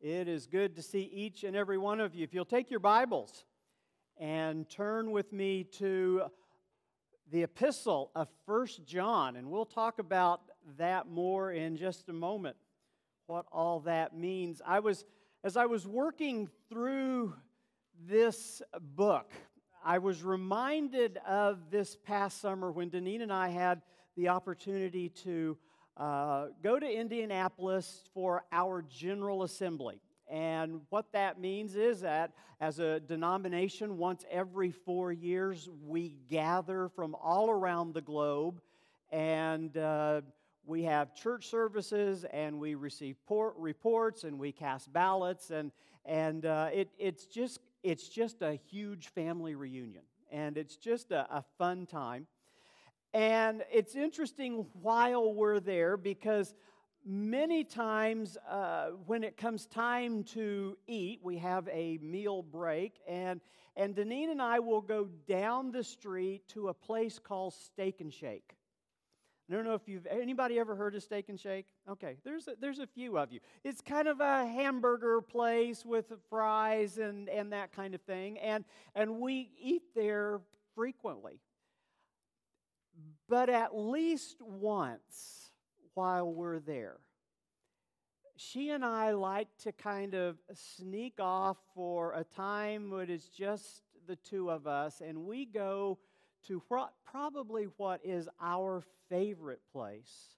It is good to see each and every one of you. If you'll take your Bibles and turn with me to the epistle of 1 John, and we'll talk about that more in just a moment, what all that means. As I was working through this book, I was reminded of this past summer when Deneen and I had the opportunity to go to Indianapolis for our General Assembly. And what that means is that as a denomination, once every 4 years, we gather from all around the globe, and we have church services, and we receive reports, and we cast ballots, and it's just a huge family reunion, and it's just a fun time. And it's interesting while we're there because many times when it comes time to eat, we have a meal break, and Deneen and I will go down the street to a place called Steak and Shake. I don't know if anybody ever heard of Steak and Shake? Okay, there's a few of you. It's kind of a hamburger place with fries and that kind of thing, and we eat there frequently. But at least once while we're there, she and I like to kind of sneak off for a time when it's just the two of us, and we go to probably what is our favorite place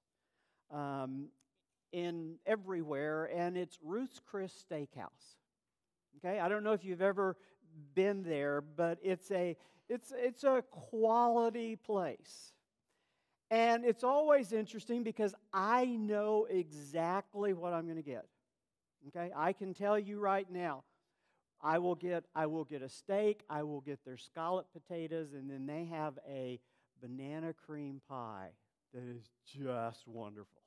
in everywhere, and it's Ruth's Chris Steakhouse. Okay, I don't know if you've ever been there, but it's a quality place. And it's always interesting because I know exactly what I'm going to get. Okay, I can tell you right now, I will get a steak, I will get their scallop potatoes, and then they have a banana cream pie that is just wonderful.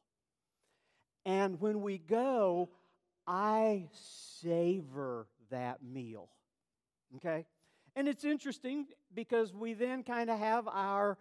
And when we go, I savor that meal. Okay? And it's interesting because we then kind of have our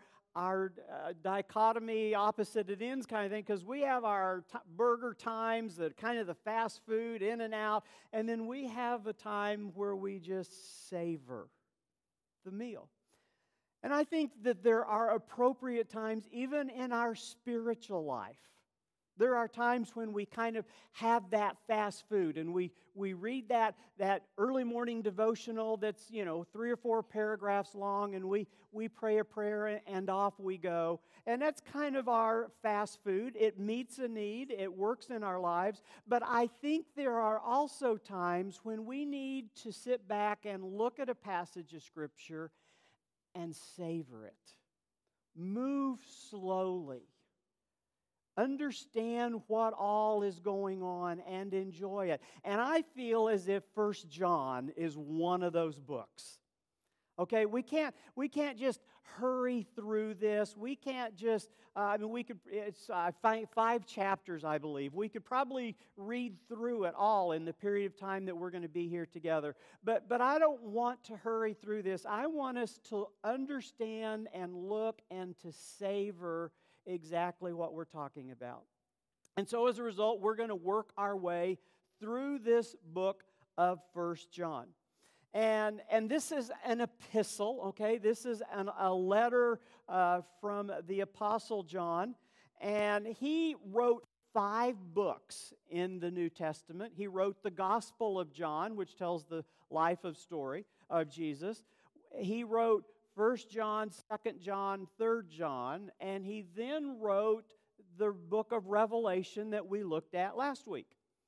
dichotomy opposite at ends kind of thing, because we have our burger times, that kind of the fast food in and out, and then we have a time where we just savor the meal. And I think that there are appropriate times even in our spiritual life. There are times when we kind of have that fast food, and we read that early morning devotional that's 3 or 4 paragraphs long, and we pray a prayer and off we go. And that's kind of our fast food. It meets a need. It works in our lives. But I think there are also times when we need to sit back and look at a passage of Scripture and savor it. Move slowly. Understand what all is going on and enjoy it. And I feel as if 1 John is one of those books. Okay, we can't just hurry through this. We can't just, it's 5 chapters, I believe. We could probably read through it all in the period of time that we're going to be here together. But I don't want to hurry through this. I want us to understand and look and to savor exactly what we're talking about. And so as a result, we're going to work our way through this book of 1 John. And this is an epistle, okay? This is a letter from the Apostle John. And he wrote 5 books in the New Testament. He wrote the Gospel of John, which tells the life of story of Jesus. He wrote 1 John, 2 John, 3 John, and he then wrote the book of Revelation that we looked at last week.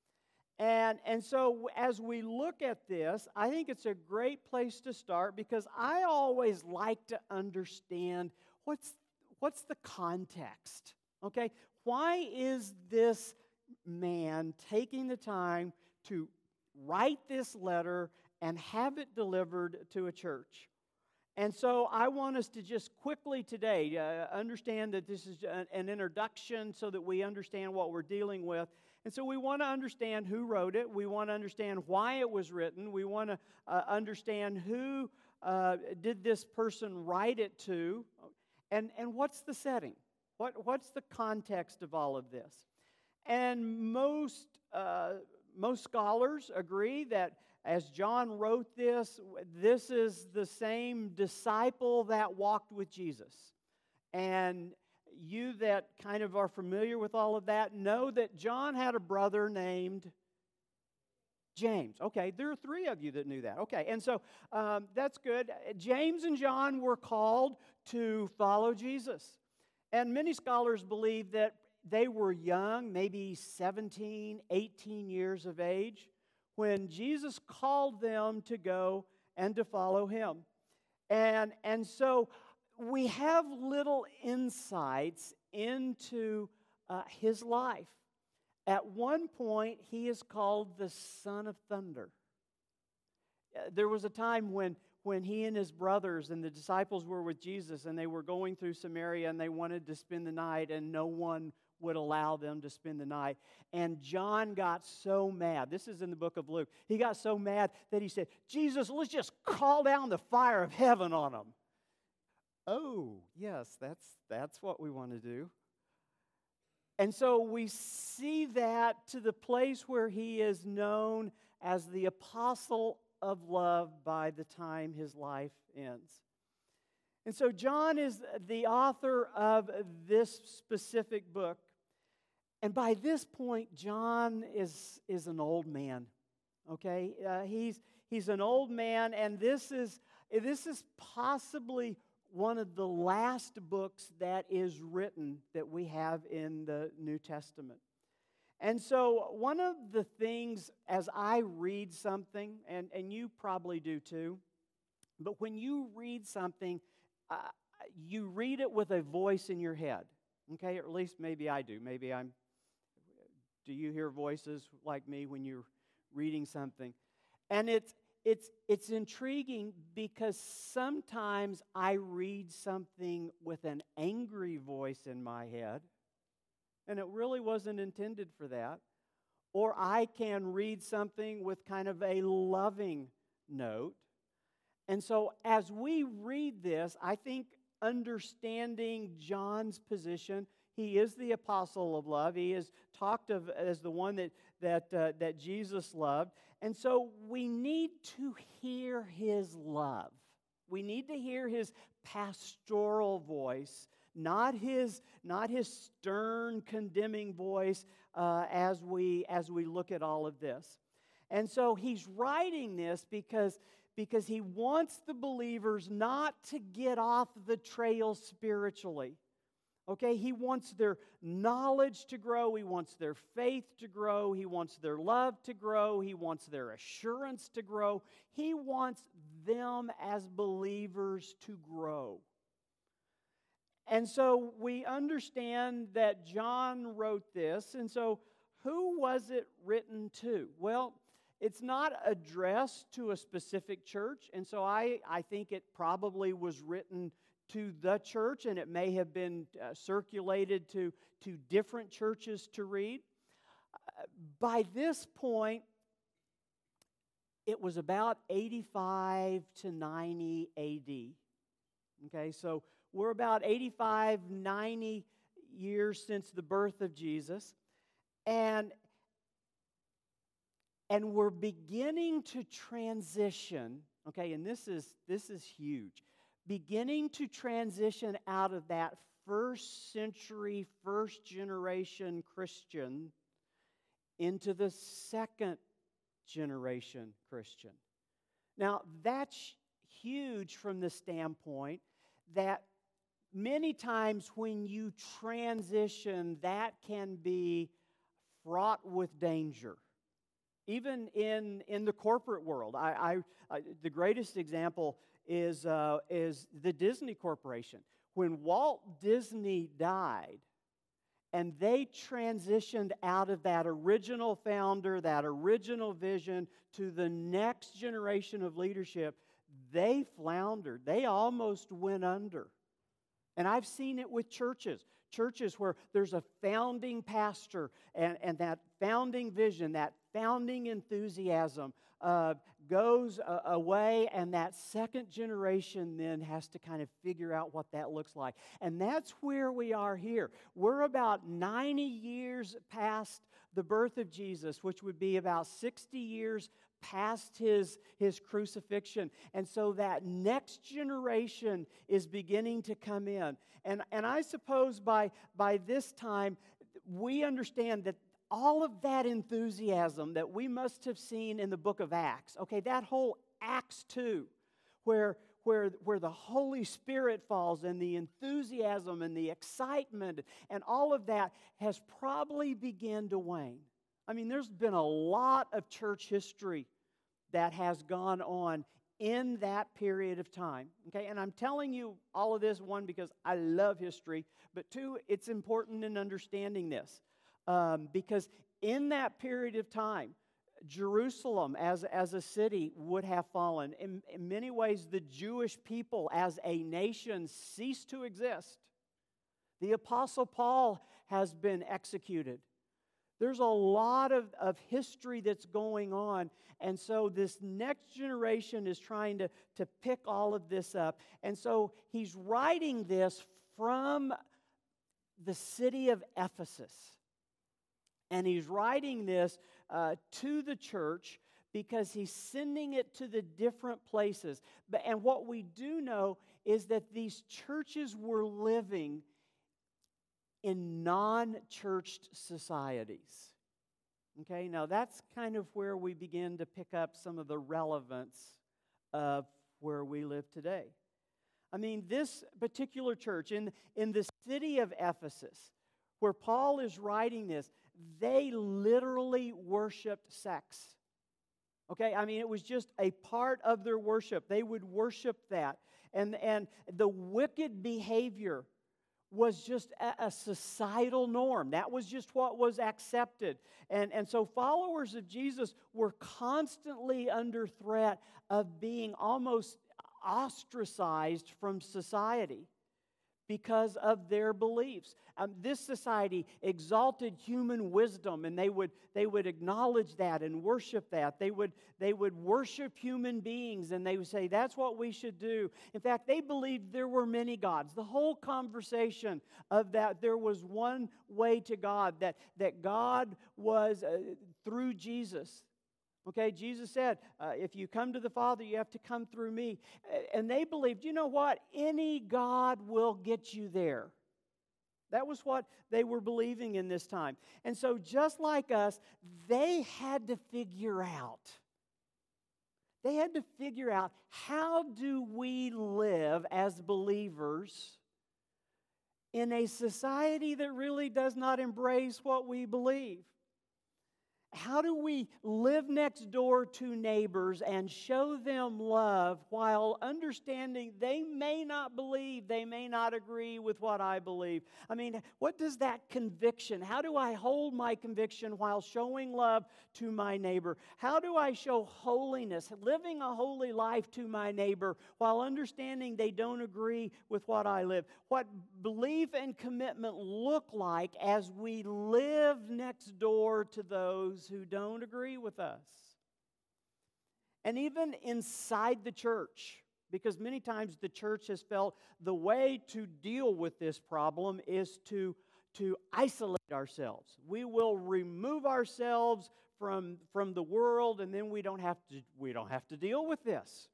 And so as we look at this, I think it's a great place to start because I always like to understand what's the context, okay? Why is this man taking the time to write this letter and have it delivered to a church? And so I want us to just quickly today understand that this is an introduction so that we understand what we're dealing with. And so we want to understand who wrote it. We want to understand why it was written. We want to understand who did this person write it to, and what's the setting? What's the context of all of this? And most most scholars agree that as John wrote this, this is the same disciple that walked with Jesus. And you that kind of are familiar with all of that know that John had a brother named James. Okay, there are three of you that knew that. Okay, and so that's good. James and John were called to follow Jesus. And many scholars believe that they were young, maybe 17, 18 years of age, when Jesus called them to go and to follow him. And so we have little insights into his life. At one point, he is called the Son of Thunder. There was a time when he and his brothers and the disciples were with Jesus, and they were going through Samaria, and they wanted to spend the night, and no one would allow them to spend the night. And John got so mad. This is in the book of Luke. He got so mad that he said, Jesus, let's just call down the fire of heaven on them. Oh, yes, that's what we want to do. And so we see that to the place where he is known as the apostle of love by the time his life ends. And so John is the author of this specific book. And by this point, John is an old man. Okay? He's an old man, and this is possibly one of the last books that is written that we have in the New Testament. And so one of the things as I read something, and you probably do too, but when you read something, you read it with a voice in your head. Okay, or at least maybe I do. Do you hear voices like me when you're reading something? And it's intriguing because sometimes I read something with an angry voice in my head, and it really wasn't intended for that. Or I can read something with kind of a loving note. And so as we read this, I think understanding John's position, he is the apostle of love. He is talked of as the one that Jesus loved. And so we need to hear his love. We need to hear his pastoral voice, not his stern, condemning voice as we look at all of this. And so he's writing this because he wants the believers not to get off the trail spiritually. Okay, he wants their knowledge to grow. He wants their faith to grow. He wants their love to grow. He wants their assurance to grow. He wants them as believers to grow. And so we understand that John wrote this. And so who was it written to? Well, it's not addressed to a specific church. And so I think it probably was written to the church, and it may have been circulated to different churches to read. By this point, it was about 85 to 90 A.D. Okay, so we're about 85, 90 years since the birth of Jesus, and we're beginning to transition. Okay, and this is huge. Beginning to transition out of that first century, first generation Christian into the second generation Christian. Now, that's huge from the standpoint that many times when you transition, that can be fraught with danger. Even in the corporate world, the greatest example is the Disney Corporation. When Walt Disney died, and they transitioned out of that original founder, that original vision, to the next generation of leadership, they floundered. They almost went under. And I've seen it with churches where there's a founding pastor, and that founding vision, that founding enthusiasm goes away, and that second generation then has to kind of figure out what that looks like. And that's where we are here. We're about 90 years past the birth of Jesus, which would be about 60 years past his crucifixion. And so that next generation is beginning to come in. And I suppose by this time, we understand that all of that enthusiasm that we must have seen in the book of Acts, okay, that whole Acts 2, where the Holy Spirit falls and the enthusiasm and the excitement and all of that has probably begun to wane. I mean, there's been a lot of church history that has gone on in that period of time. Okay, and I'm telling you all of this, one, because I love history, but two, it's important in understanding this. Because in that period of time, Jerusalem as a city would have fallen. In many ways, the Jewish people as a nation ceased to exist. The Apostle Paul has been executed. There's a lot of history that's going on. And so this next generation is trying to pick all of this up. And so he's writing this from the city of Ephesus. And he's writing this to the church because he's sending it to the different places. And what we do know is that these churches were living in non-churched societies. Okay, now that's kind of where we begin to pick up some of the relevance of where we live today. I mean, this particular church in the city of Ephesus, where Paul is writing this, they literally worshiped sex. Okay, I mean, it was just a part of their worship. They would worship that. And the wicked behavior was just a societal norm. That was just what was accepted. And so followers of Jesus were constantly under threat of being almost ostracized from society because of their beliefs. This society exalted human wisdom, and they would acknowledge that and worship that. They would worship human beings, and they would say, that's what we should do. In fact, they believed there were many gods. The whole conversation of that there was one way to God, that God was through Jesus. Okay, Jesus said, if you come to the Father, you have to come through me. And they believed, you know what? Any God will get you there. That was what they were believing in this time. And so just like us, they had to figure out. They had to figure out, how do we live as believers in a society that really does not embrace what we believe? How do we live next door to neighbors and show them love while understanding they may not believe, they may not agree with what I believe? I mean, what does that conviction, how do I hold my conviction while showing love to my neighbor? How do I show holiness, living a holy life to my neighbor while understanding they don't agree with what I live? What belief and commitment look like as we live next door to those who don't agree with us. And even inside the church, because many times the church has felt the way to deal with this problem is to isolate ourselves. We will remove ourselves from the world, and then we don't have to deal with this.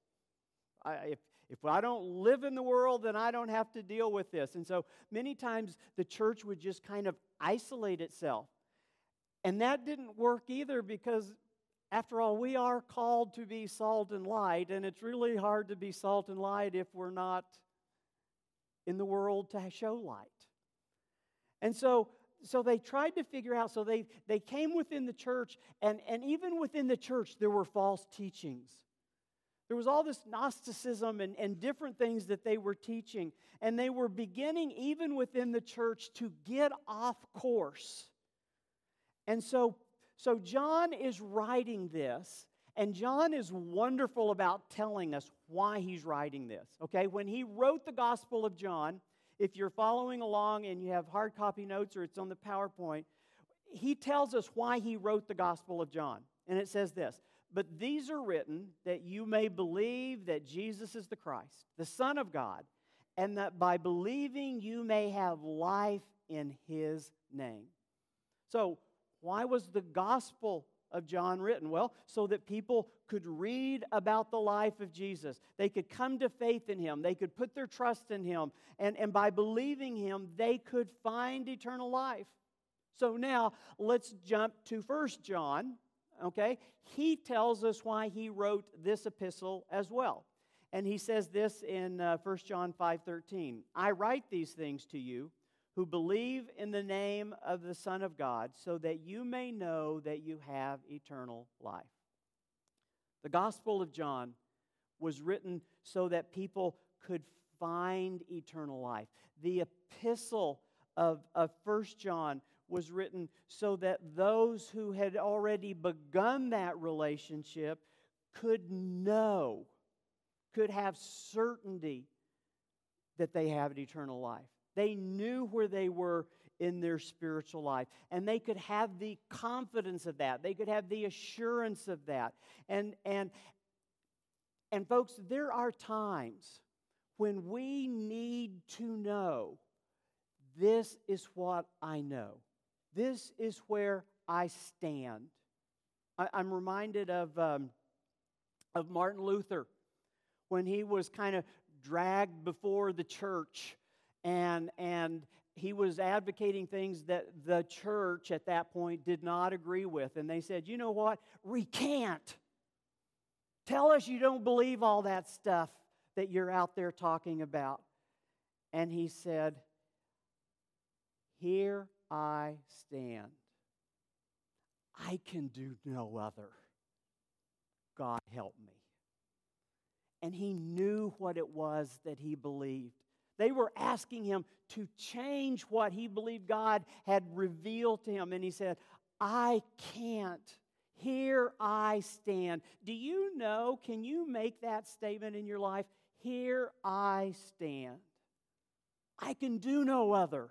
If I don't live in the world, then I don't have to deal with this. And so many times the church would just kind of isolate itself. And that didn't work either, because after all, we are called to be salt and light, and it's really hard to be salt and light if we're not in the world to show light. And so they tried to figure out, so they came within the church, and even within the church there were false teachings. There was all this Gnosticism and different things that they were teaching, and they were beginning even within the church to get off course. And so John is writing this, and John is wonderful about telling us why he's writing this. Okay, when he wrote the Gospel of John, if you're following along and you have hard copy notes or it's on the PowerPoint, he tells us why he wrote the Gospel of John. And it says this: but these are written that you may believe that Jesus is the Christ, the Son of God, and that by believing you may have life in His name. So, Why was the Gospel of John written? Well, so that people could read about the life of Jesus. They could come to faith in Him. They could put their trust in Him. And by believing Him, they could find eternal life. So now, let's jump to 1 John, okay? He tells us why he wrote this epistle as well. And he says this in 1 John 5:13. I write these things to you who believe in the name of the Son of God, so that you may know that you have eternal life. The Gospel of John was written so that people could find eternal life. The epistle of 1 John was written so that those who had already begun that relationship could know, could have certainty that they have eternal life. They knew where they were in their spiritual life, and they could have the confidence of that. They could have the assurance of that. And folks, there are times when we need to know, this is what I know. This is where I stand. I'm reminded of Martin Luther when he was kind of dragged before the church, and he was advocating things that the church at that point did not agree with. And they said, you know what? Recant. Tell us you don't believe all that stuff that you're out there talking about. And he said, here I stand. I can do no other. God help me. And he knew what it was that he believed. They were asking him to change what he believed God had revealed to him. And he said, I can't. Here I stand. Do you know, can you make that statement in your life? Here I stand. I can do no other.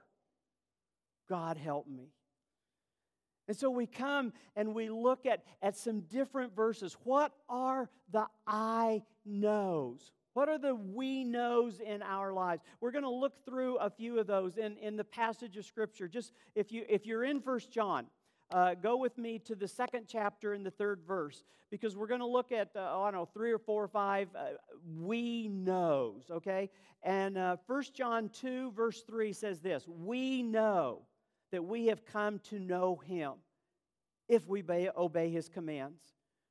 God help me. And so we come and we look at some different verses. What are the I knows? What are the we knows in our lives? We're going to look through a few of those in the passage of Scripture. Just if you're in 1 John, go with me to the second chapter in the third verse, because we're going to look at, 3 or 4 or 5 we knows, okay? And 1 John 2, verse 3 says this, we know that we have come to know Him if we obey His commands.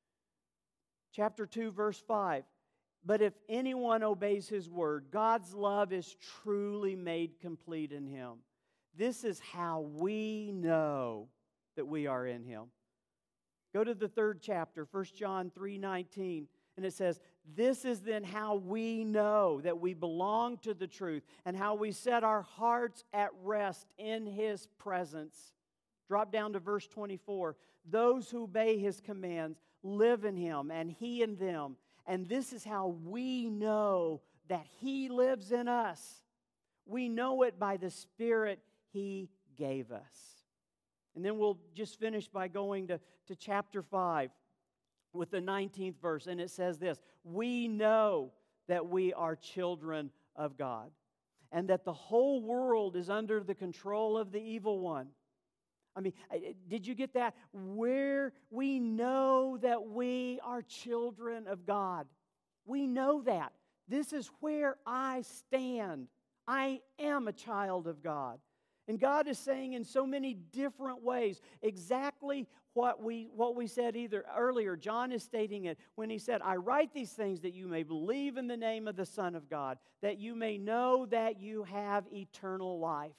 Chapter 2, verse 5, but if anyone obeys His word, God's love is truly made complete in him. This is how we know that we are in Him. Go to the third chapter, 1 John 3:19, and it says, this is then how we know that we belong to the truth and how we set our hearts at rest in His presence. Drop down to verse 24. Those who obey His commands live in Him and He in them. And this is how we know that He lives in us. We know it by the Spirit He gave us. And then we'll just finish by going to chapter 5 with the 19th verse. And it says this, we know that we are children of God and that the whole world is under the control of the evil one. I mean, did you get that? Where we know that we are children of God. We know that. This is where I stand. I am a child of God. And God is saying in so many different ways exactly what we said earlier. John is stating it when he said, I write these things that you may believe in the name of the Son of God, that you may know that you have eternal life.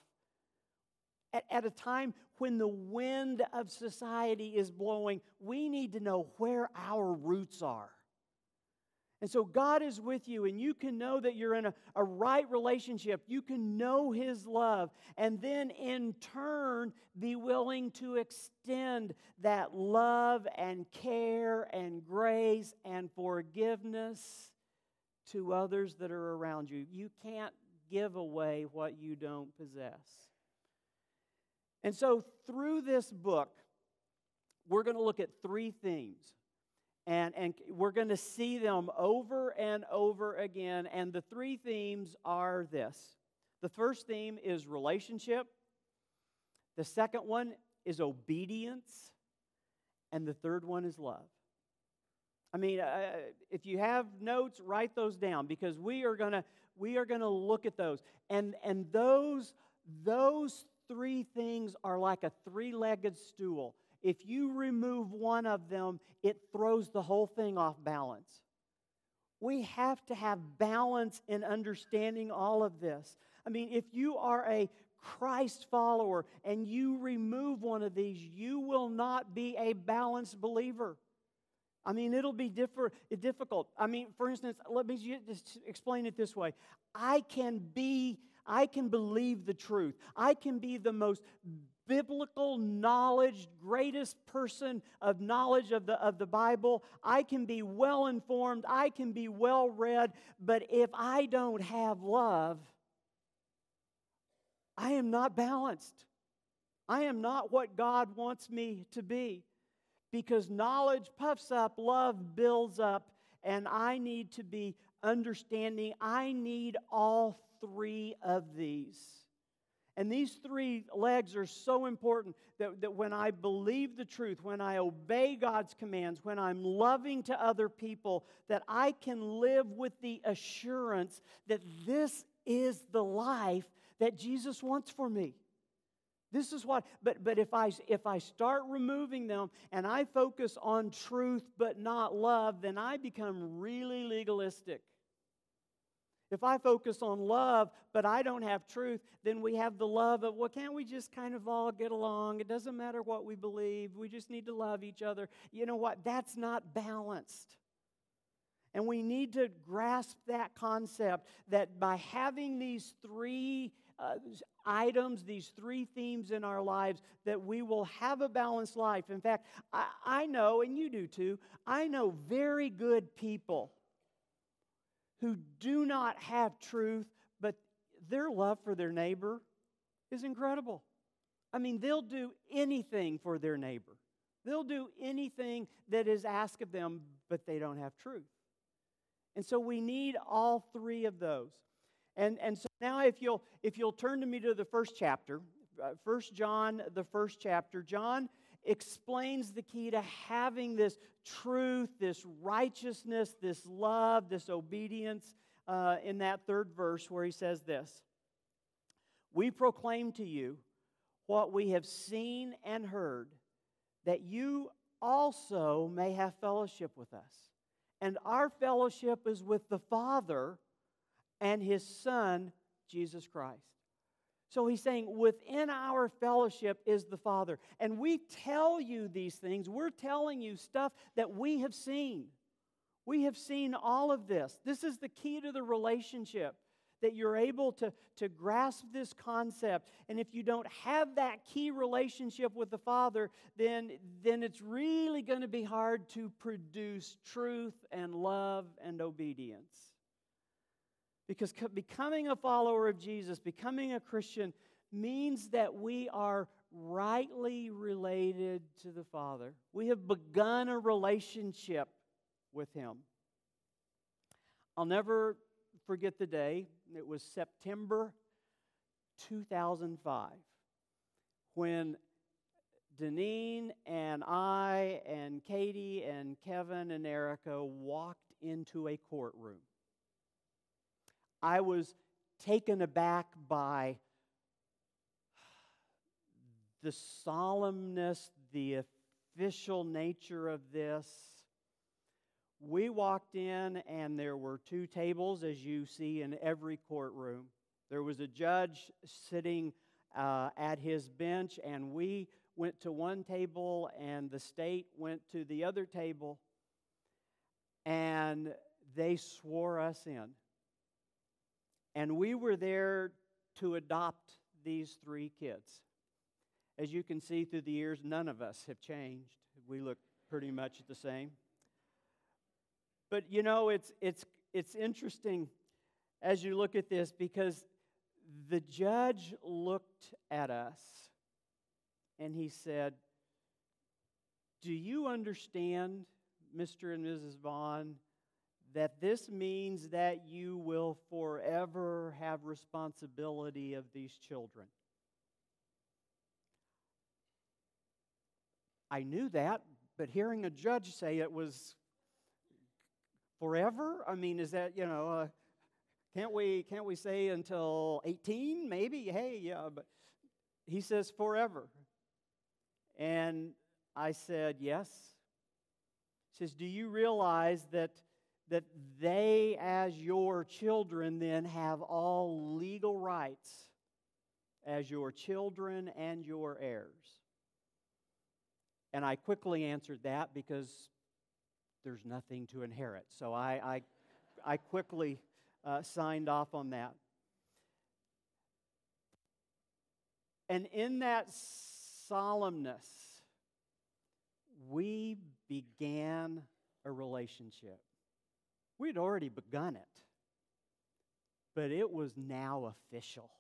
At a time when the wind of society is blowing, we need to know where our roots are. And so God is with you, and you can know that you're in a right relationship. You can know His love, and then in turn be willing to extend that love and care and grace and forgiveness to others that are around you. You can't give away what you don't possess. And so through this book, we're going to look at 3 themes. And we're going to see them over and over again. And the 3 themes are this. The first theme is relationship. The second one is obedience, and the third one is love. I mean, if you have notes, write those down, because we are gonna look at those, and those three things are like a three-legged stool. If you remove one of them, it throws the whole thing off balance. We have to have balance in understanding all of this. I mean, if you are a Christ follower and you remove one of these, you will not be a balanced believer. I mean, it'll be difficult. I mean, for instance, let me just explain it this way. I can believe the truth. I can be the most biblical knowledge, greatest person of knowledge of the Bible. I can be well informed. I can be well read. But if I don't have love, I am not balanced. I am not what God wants me to be. Because knowledge puffs up, love builds up, and I need to be understanding. I need all three of these. And these three legs are so important that when I believe the truth, when I obey God's commands, when I'm loving to other people, that I can live with the assurance that this is the life that Jesus wants for me. This is what, but if I start removing them and I focus on truth but not love, then I become really legalistic. If I focus on love but I don't have truth, then we have the love of, well, can't we just kind of all get along? It doesn't matter what we believe. We just need to love each other. You know what? That's not balanced. And we need to grasp that concept that by having these three items, these three themes in our lives, that we will have a balanced life. In fact, I know, and you do too, I know very good people who do not have truth, but their love for their neighbor is incredible. I mean, they'll do anything for their neighbor. They'll do anything that is asked of them, but they don't have truth. And so we need all three of those. And so now if you'll turn to me to the first chapter, 1 John, the first chapter, John explains the key to having this truth, this righteousness, this love, this obedience in that third verse where he says this: "We proclaim to you what we have seen and heard, that you also may have fellowship with us. And our fellowship is with the Father and His Son, Jesus Christ." So he's saying within our fellowship is the Father. And we tell you these things. We're telling you stuff that we have seen. We have seen all of this. This is the key to the relationship, that you're able to grasp this concept. And if you don't have that key relationship with the Father, then it's really going to be hard to produce truth and love and obedience. Because becoming a follower of Jesus, becoming a Christian, means that we are rightly related to the Father. We have begun a relationship with Him. I'll never forget the day. It was September 2005 when Deneen and I and Katie and Kevin and Erica walked into a courtroom. I was taken aback by the solemnness, the official nature of this. We walked in and there were two tables, as you see in every courtroom. There was a judge sitting at his bench, and we went to one table and the state went to the other table, and they swore us in. And we were there to adopt these three kids. As you can see through the years, none of us have changed. We look pretty much the same. But you know, it's interesting as you look at this, because the judge looked at us and he said, "Do you understand, Mr. and Mrs. Vaughn, that this means that you will forever have responsibility of these children?" I knew that, but hearing a judge say it was forever? I mean, is that, can't we say until 18? Maybe, hey, yeah, but he says forever. And I said, yes. He says, do you realize that they, as your children, then have all legal rights as your children and your heirs? And I quickly answered that because there's nothing to inherit. So I quickly signed off on that. And in that solemnness, we began a relationship. We'd already begun it, but it was now official.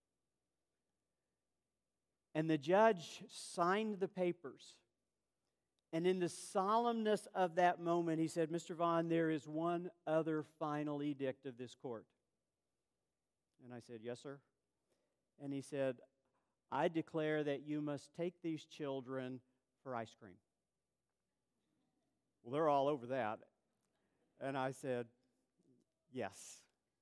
And the judge signed the papers. And in the solemnness of that moment, he said, Mr. Vaughn, there is one other final edict of this court. And I said, yes, sir. And he said, I declare that you must take these children for ice cream. Well, they're all over that. And I said, yes.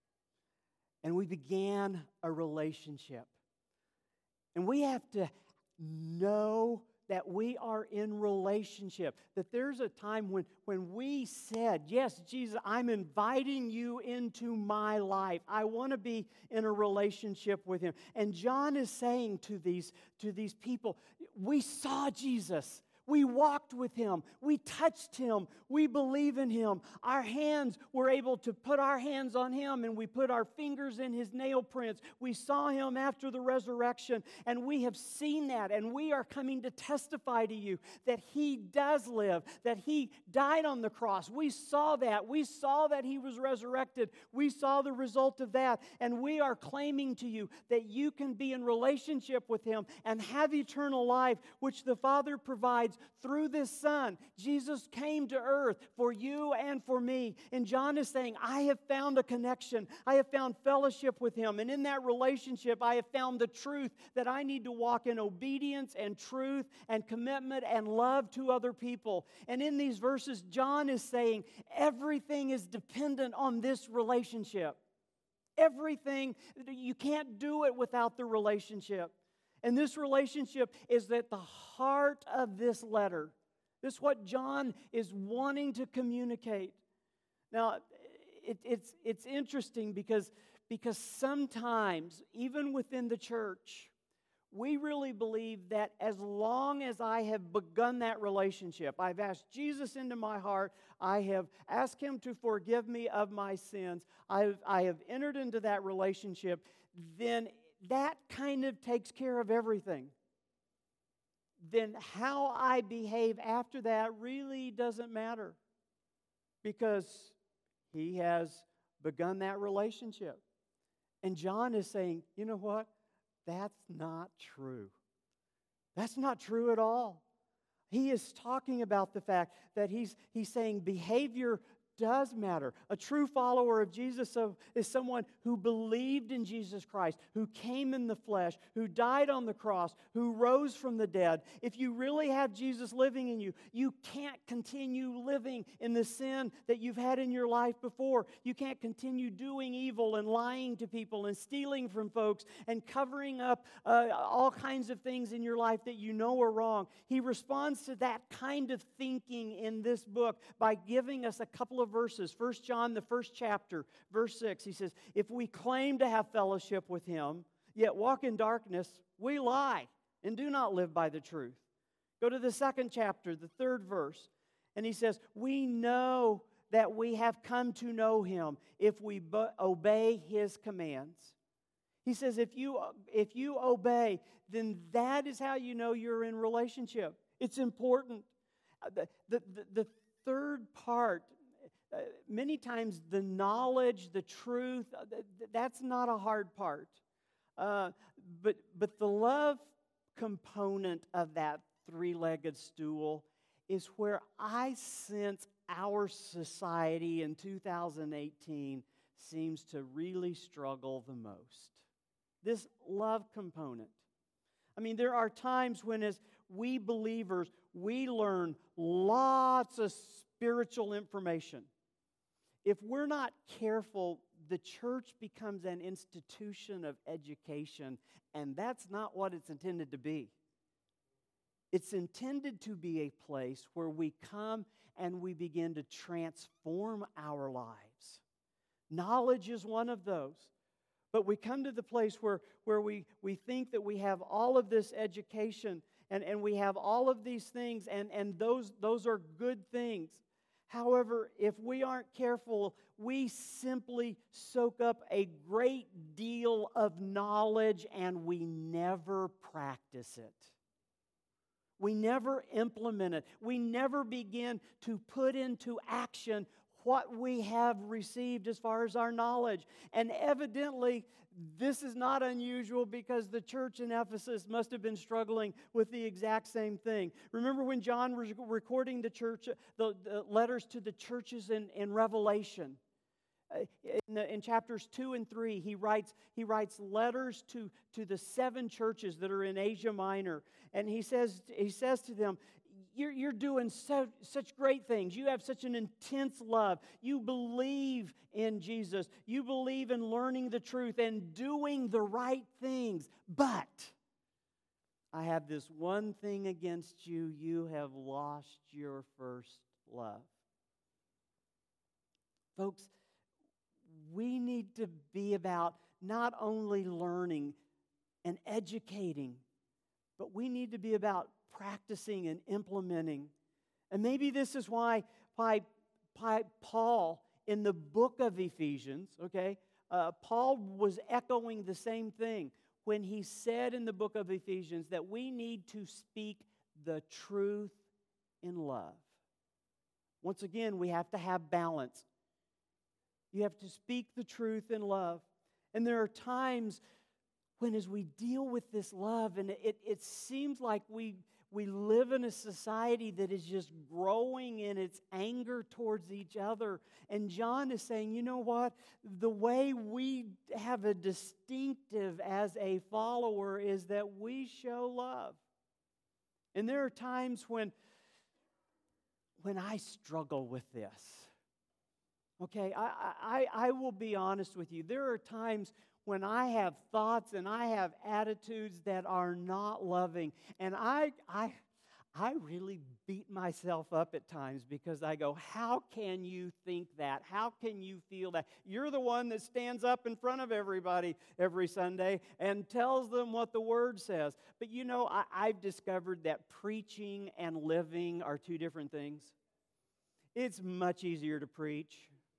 And we began a relationship. And we have to know that we are in relationship. That there's a time when we said, yes, Jesus, I'm inviting you into my life. I want to be in a relationship with Him. And John is saying to these people, we saw Jesus. We walked with Him. We touched Him. We believe in Him. Our hands were able to put our hands on Him, and we put our fingers in His nail prints. We saw Him after the resurrection, and we have seen that, and we are coming to testify to you that He does live, that He died on the cross. We saw that. We saw that He was resurrected. We saw the result of that, and we are claiming to you that you can be in relationship with Him and have eternal life, which the Father provides through this Son. Jesus came to earth for you and for me. And John is saying, I have found a connection. I have found fellowship with Him. And in that relationship, I have found the truth that I need to walk in obedience and truth and commitment and love to other people. And in these verses, John is saying everything is dependent on this relationship. Everything, you can't do it without the relationship. And this relationship is at the heart of this letter. This is what John is wanting to communicate. Now, it's interesting because sometimes, even within the church, we really believe that as long as I have begun that relationship, I've asked Jesus into my heart, I have asked Him to forgive me of my sins, I have entered into that relationship, then that kind of takes care of everything. Then how I behave after that really doesn't matter, because He has begun that relationship. And John is saying, you know what? That's not true. That's not true at all. He is talking about the fact that he's saying behavior does matter. A true follower of Jesus is someone who believed in Jesus Christ, who came in the flesh, who died on the cross, who rose from the dead. If you really have Jesus living in you, you can't continue living in the sin that you've had in your life before. You can't continue doing evil and lying to people and stealing from folks and covering up all kinds of things in your life that you know are wrong. He responds to that kind of thinking in this book by giving us a couple of verses. 1 John, the first chapter, verse 6, he says, if we claim to have fellowship with Him, yet walk in darkness, we lie and do not live by the truth. Go to the second chapter, the third verse, and he says, we know that we have come to know Him if we obey His commands. He says, if you obey, then that is how you know you're in relationship. It's important. The third part, many times the knowledge, the truth, that's not a hard part. But the love component of that three-legged stool is where I sense our society in 2018 seems to really struggle the most. This love component. I mean, there are times when we believers, we learn lots of spiritual information. If we're not careful, the church becomes an institution of education, and that's not what it's intended to be. It's intended to be a place where we come and we begin to transform our lives. Knowledge is one of those. But we come to the place where we think that we have all of this education and we have all of these things, and those are good things. However, if we aren't careful, we simply soak up a great deal of knowledge and we never practice it. We never implement it. We never begin to put into action what we have received as far as our knowledge. And evidently, this is not unusual because the church in Ephesus must have been struggling with the exact same thing. Remember when John was recording the letters to the churches in Revelation? In chapters 2 and 3, he writes letters to the 7 churches that are in Asia Minor. And he says to them, You're doing such great things. You have such an intense love. You believe in Jesus. You believe in learning the truth and doing the right things. But I have this one thing against you. You have lost your first love. Folks, we need to be about not only learning and educating, but we need to be about practicing and implementing. And maybe this is why Paul, in the book of Ephesians, Paul was echoing the same thing when he said in the book of Ephesians that we need to speak the truth in love. Once again, we have to have balance. You have to speak the truth in love. And there are times when as we deal with this love, and it seems like we live in a society that is just growing in its anger towards each other. And John is saying, you know what? The way we have a distinctive as a follower is that we show love. And there are times when I struggle with this. Okay, I will be honest with you. There are times when I have thoughts and I have attitudes that are not loving. And I really beat myself up at times because I go, how can you think that? How can you feel that? You're the one that stands up in front of everybody every Sunday and tells them what the Word says. But you know, I've discovered that preaching and living are two different things. It's much easier to preach.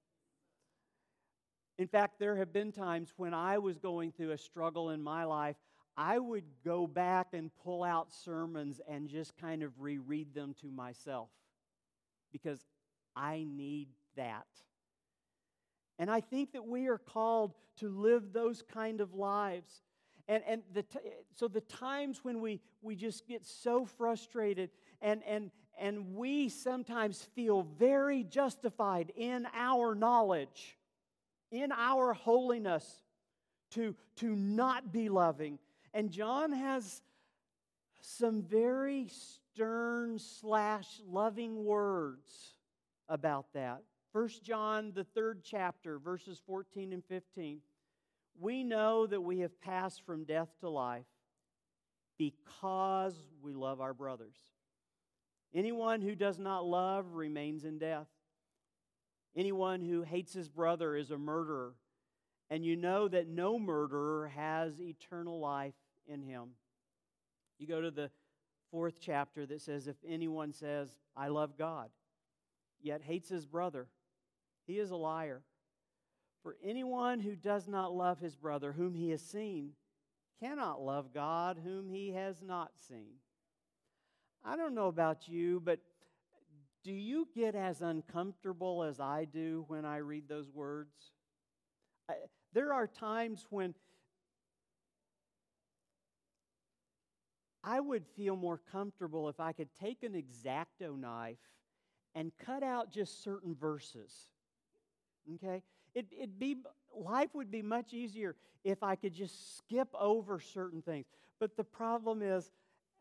In fact, there have been times when I was going through a struggle in my life, I would go back and pull out sermons and just kind of reread them to myself because I need that. And I think that we are called to live those kind of lives. So the times when we just get so frustrated and we sometimes feel very justified in our knowledge, in our holiness, to not be loving. And John has some very stern / loving words about that. 1 John, the 3rd chapter, verses 14 and 15. We know that we have passed from death to life because we love our brothers. Anyone who does not love remains in death. Anyone who hates his brother is a murderer, and you know that no murderer has eternal life in him. You go to the 4th chapter that says, if anyone says, I love God, yet hates his brother, he is a liar. For anyone who does not love his brother whom he has seen cannot love God whom he has not seen. I don't know about you, but do you get as uncomfortable as I do when I read those words? There are times when I would feel more comfortable if I could take an X-Acto knife and cut out just certain verses. Okay? Life would be much easier if I could just skip over certain things. But the problem is,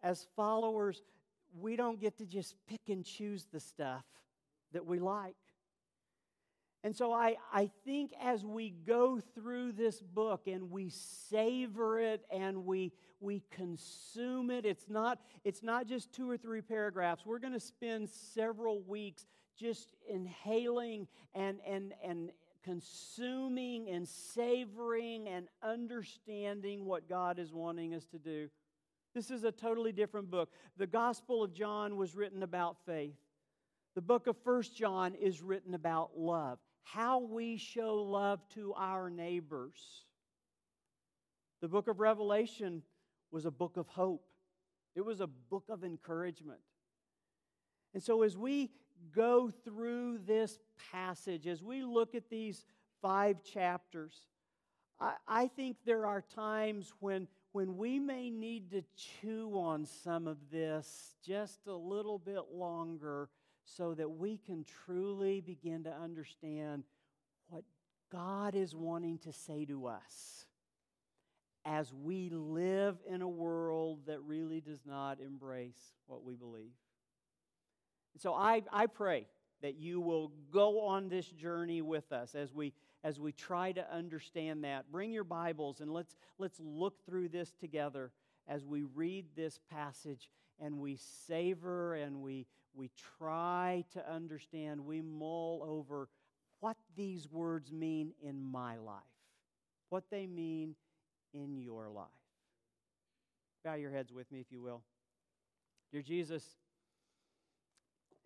as followers, we don't get to just pick and choose the stuff that we like. And so I think as we go through this book and we savor it and we consume it, it's not just 2 or 3 paragraphs. We're going to spend several weeks just inhaling and consuming and savoring and understanding what God is wanting us to do. This is a totally different book. The Gospel of John was written about faith. The book of 1 John is written about love. How we show love to our neighbors. The book of Revelation was a book of hope. It was a book of encouragement. And so as we go through this passage, as we look at these 5 chapters, I think there are times when we may need to chew on some of this just a little bit longer so that we can truly begin to understand what God is wanting to say to us as we live in a world that really does not embrace what we believe. So I pray that you will go on this journey with us as we try to understand that. Bring your Bibles and let's look through this together as we read this passage and we savor and we try to understand, we mull over what these words mean in my life, what they mean in your life. Bow your heads with me, if you will. Dear Jesus,